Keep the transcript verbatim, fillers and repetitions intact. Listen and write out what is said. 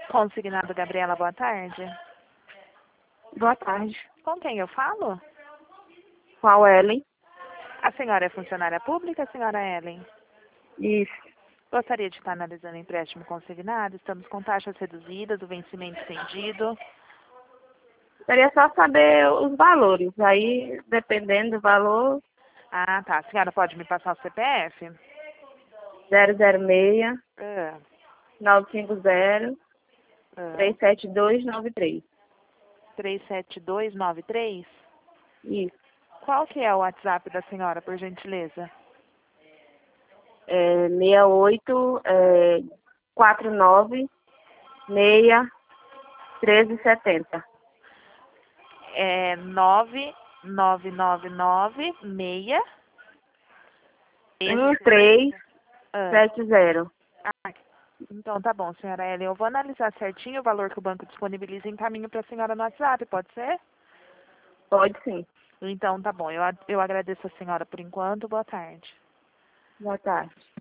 Consignado Gabriela, boa tarde. Boa tarde. Com quem eu falo? Qual Ellen? A senhora é funcionária pública, senhora Ellen? Isso. Gostaria de estar analisando empréstimo consignado. Estamos com taxas reduzidas, o vencimento estendido. Queria só saber os valores. Aí, dependendo do valor, Ah, tá. A senhora pode me passar o C P F? zero zero seis, Ah, nove cinco zero, ah. três sete dois nove três. três sete dois nove três? Isso. Qual que é o WhatsApp da senhora, por gentileza? É seis oito, é, quatro nove, seis, treze setenta. É nove nove nove nove seis um três Ah, sete zero. ah, então tá bom, senhora Ellen. Eu vou analisar certinho o valor que o banco disponibiliza e encaminho para a senhora no WhatsApp, pode ser? Pode sim. Então tá bom. Eu, a- eu agradeço a senhora por enquanto. Boa tarde. Boa tarde.